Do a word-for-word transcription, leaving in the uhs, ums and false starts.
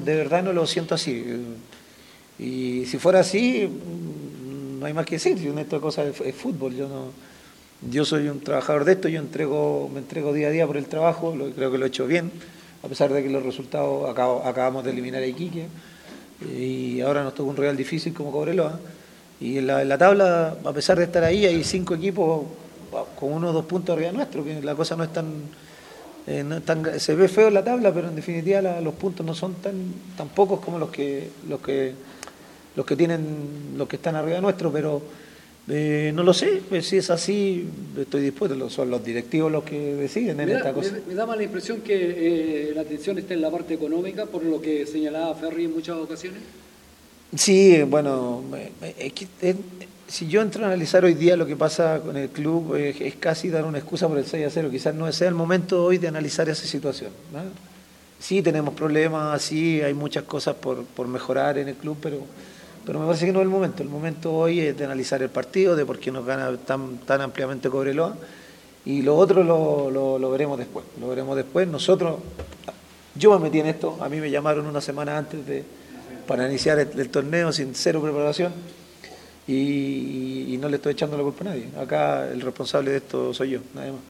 de verdad no lo siento así. Y si fuera así, no hay más que decir. Si esta cosa es, es fútbol, yo no, yo soy un trabajador de esto, yo entrego, me entrego día a día por el trabajo, lo, creo que lo he hecho bien, a pesar de que los resultados acabo, acabamos de eliminar a Iquique y ahora nos toca un rival difícil como Cobreloa. Y en la, en la tabla, a pesar de estar ahí, hay cinco equipos con uno o dos puntos arriba nuestro, que la cosa no es tan, eh, no es tan, se ve feo en la tabla, pero en definitiva la, los puntos no son tan, tan pocos como los que, los que, los que tienen, los que están arriba nuestro, pero eh, no lo sé, pues, si es así, estoy dispuesto, son los directivos los que deciden en me da, esta cosa. Me, me da más la impresión que eh, la atención está en la parte económica, por lo que señalaba Ferri en muchas ocasiones. Sí, bueno, es que, es, si yo entro a analizar hoy día lo que pasa con el club, es, es casi dar una excusa por el seis a cero, quizás no sea el momento hoy de analizar esa situación, ¿no? Sí tenemos problemas, sí hay muchas cosas por, por mejorar en el club, pero, pero me parece que no es el momento. El momento hoy es de analizar el partido, de por qué nos gana tan, tan ampliamente Cobreloa, y lo otro lo, lo, lo veremos después, lo veremos después. Nosotros, yo me metí en esto, a mí me llamaron una semana antes de para iniciar el, el torneo sin cero preparación y, y no le estoy echando la culpa a nadie. Acá el responsable de esto soy yo, nadie más.